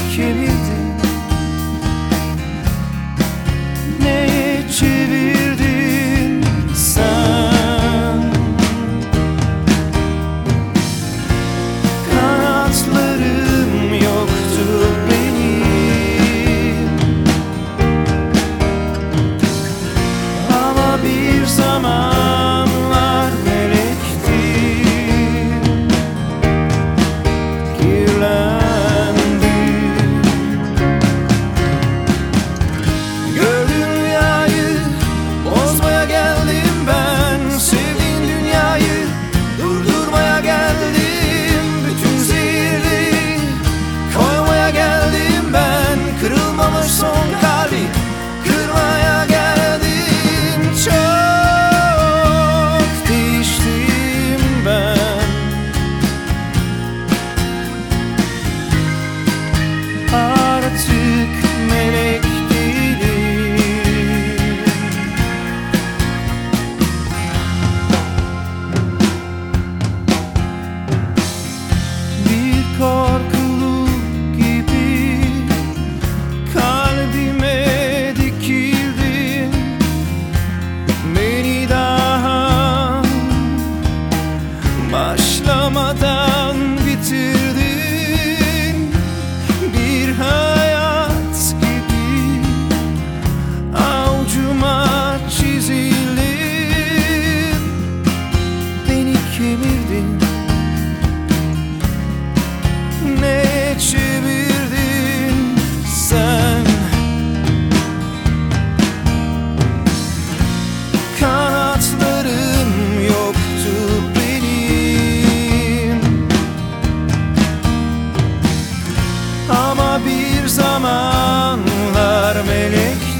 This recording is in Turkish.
kemirdin, neye çevirdin sen? Kanatlarım yoktu benim, ama bir zamanlar melektim, kirlendim. Gördüğün rüyayı bozmaya geldim ben, sevdiğin dünyayı durdurmaya geldim, bütün zehirleri koymaya geldim ben, kırılmamış son kalbi kırmaya geldim. Çok değiştim ben, artık melek değilim. Bir korkulu gibi kalbime dikildin, beni daha başlamadan bitirdin. Bir hayat gibi avucuma çizildin, beni kemirdin, ne çevirdin sen? Kanatlarım yoktu benim, ama bir zamanlar melektim,